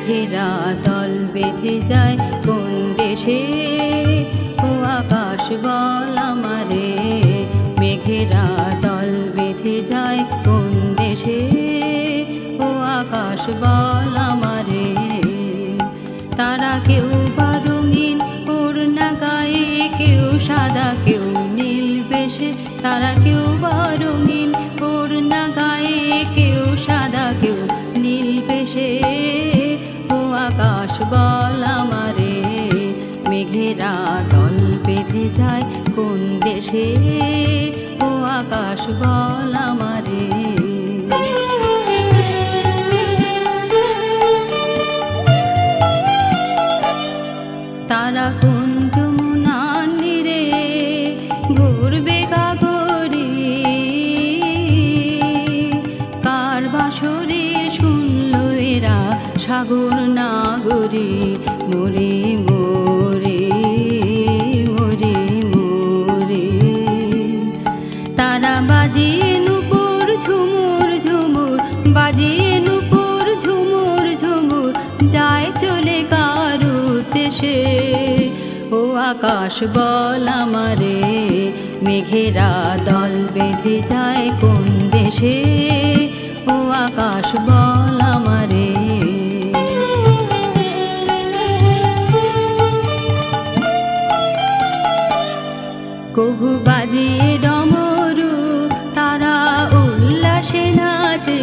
মেঘেরা দল বেঁধে যায় কোন দেশে, ও আকাশ বল আমারে। মেঘেরা দল বেঁধে যায় কোন দেশে, ও আকাশ বল আমারে। তারা কেউ বা রঙিন ওড়না গায়ে, কেউ সাদা কেউ নীল বেশে। তারা কেউ বা রঙিন ওড়না গায়ে, কেউ সাদা কেউ নীল বেশে, ও আকাশ বল আমারে। মেঘেরা দল বেঁধে যায় কোন দেশে, ও আকাশ বল আমারে। তারা কোন যমুনার নীরে ঘুরবে গাগরে, কার বাঁশরে শুনল এরা সাগর নাগরে। মোরে মোরে মোরে মোরে, তারা বাজিয়ে নূপুর ঝুমুর ঝুমুর, বাজিয়ে নূপুর ঝুমুর ঝুমুর, যায় চলে কারো দেশে, ও আকাশ বল আমারে। মেঘেরা দল বেঁধে যায় কোন দেশে, ও আকাশ বল আমারে। কহু বাজিয়ে ডমরু, তারা উল্লাসে নাচে।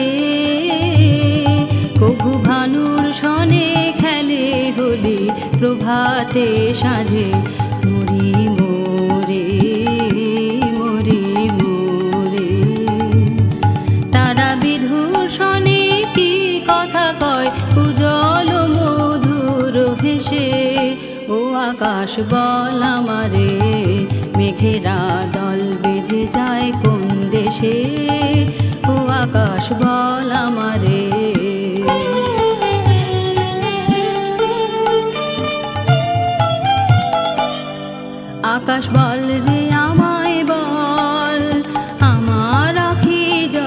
কহু ভানুর সনে খেলে হোলি প্রভাতে সাঁঝে। মরি মোরে মরি মোরে, তারা বিধুর সনে কি কথা কয় উজ্জ্বল মধুর হেসে, ও আকাশ বল আমারে। মেঘেরা দল বেঁধে যায় কোন দেশে, ও আকাশ বল আমারে। আকাশ বল রে আমায় বল, আমার আখি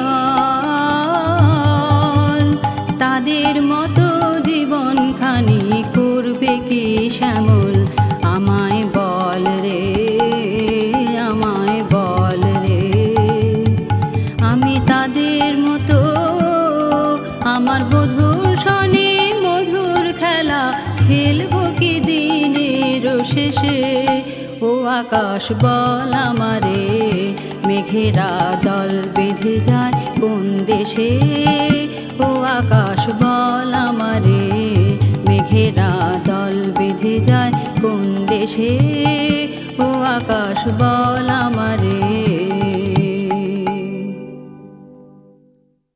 জল। তাদের মতো জীবন খানি করবে কি শ্যামল, আমায় বল রে আমায় বল রে। আমি তাদের মতো আমার বধূর সনে মধুর খেলা খেলবো কি দিনের শেষে, ও আকাশ বল আমারে। মেঘেরা দল বেঁধে যায় কোন দেশে, ও আকাশ বল আমারে। মেঘেরা দল বেঁধে যায় কোন দেশে, ও আকাশ বল